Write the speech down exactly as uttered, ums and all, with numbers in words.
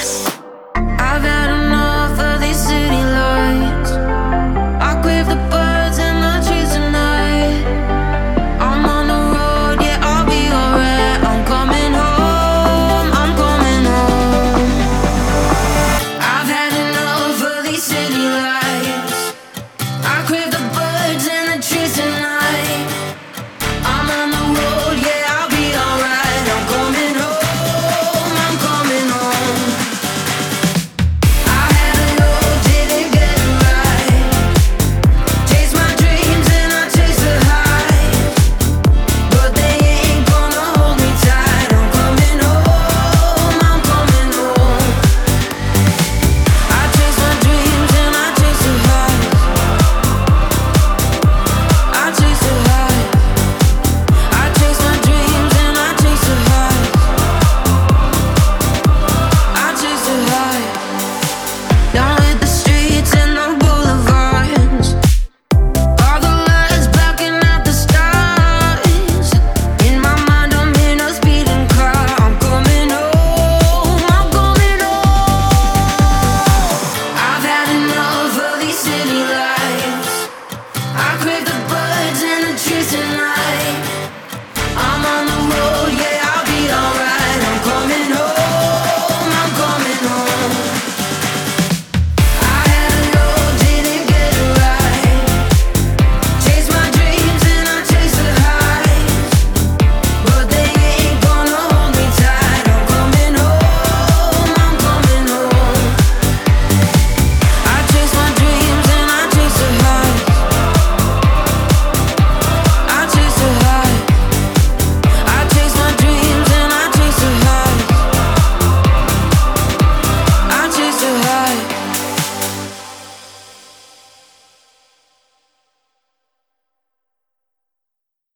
I've had enough of these city lights. I crave the birds and the trees tonight. I'm on the road, yeah, I'll be alright. I'm coming home, I'm coming home. I've had enough of these city lights. I crave the birds and the trees tonight. I'm on the road, yeah, I'll be alright. I'm coming home, I'm coming home. I had a road, didn't get it right. Chase my dreams and I chase the highs, but they ain't gonna hold me tight. I'm coming home, I'm coming home. I chase my dreams and I chase the highs. I chase the highs. I chase my dreams and I chase the highs. I chase the highs. Down hit the streets and the boulevards. All the lights blocking out the stars. In my mind I'm in a speeding car. I'm coming home, I'm coming home. I've had enough of these city lights. I crave the